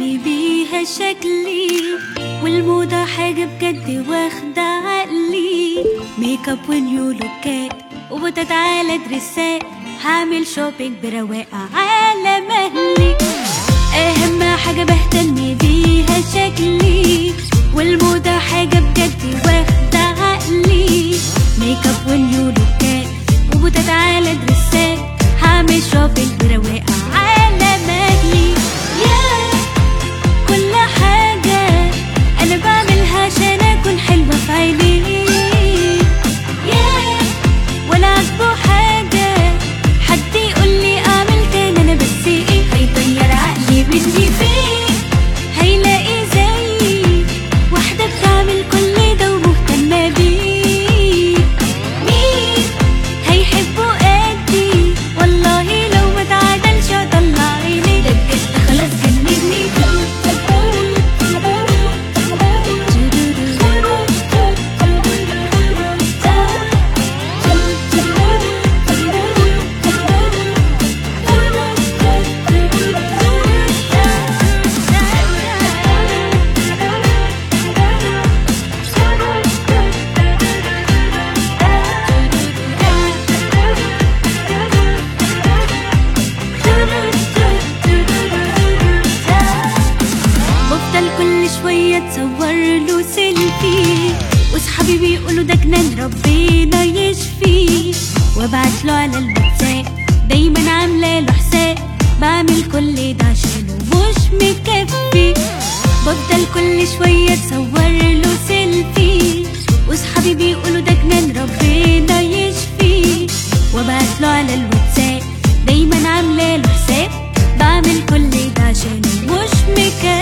بهتم بيها شكلي، والموضة حاجة بجد واخدة عقلي. ميك اب ونيو لوكات وبتتعالى دريسات، هعمل شوبينج برواقة على مهلي. أهم حاجة بهتم بيها شكلي، والموضة حاجة بجد واخدة عقلي. ميك اب ونيو لوكات وبتتعالى دريسات، هعمل شوبينج برواقة على مهلي. كل حاجة أنا بعملها عشان أكون حلوة في عينيه. ولا عاجبه حاجة حد يقولي أعمل تاني، أنا بس إيه هيطير عقلي مني فيه. هيلاقي زيي واحدة بتعمل كل ده ومهتمة بيه. مين هيحبه قدي؟ والله لو ما تعادلش هطلع عيني، ده بجد خلاص جنني. بفضل كل شوية اتصور له سيلفي، وصحابي بيقولوا ده جنان ربنا يشفيه. وابعت له على الواتساب دايما عاملة له حساب، بعمل كل ده عشانه مش مكفي. بفضل كل شوية اتصور له سيلفي، وصحابي بيقولوا ده جنان ربنا يشفيه. وابعت له على الواتساب دايما عاملة له حساب، بعمل كل ده عشانه مش مكفي.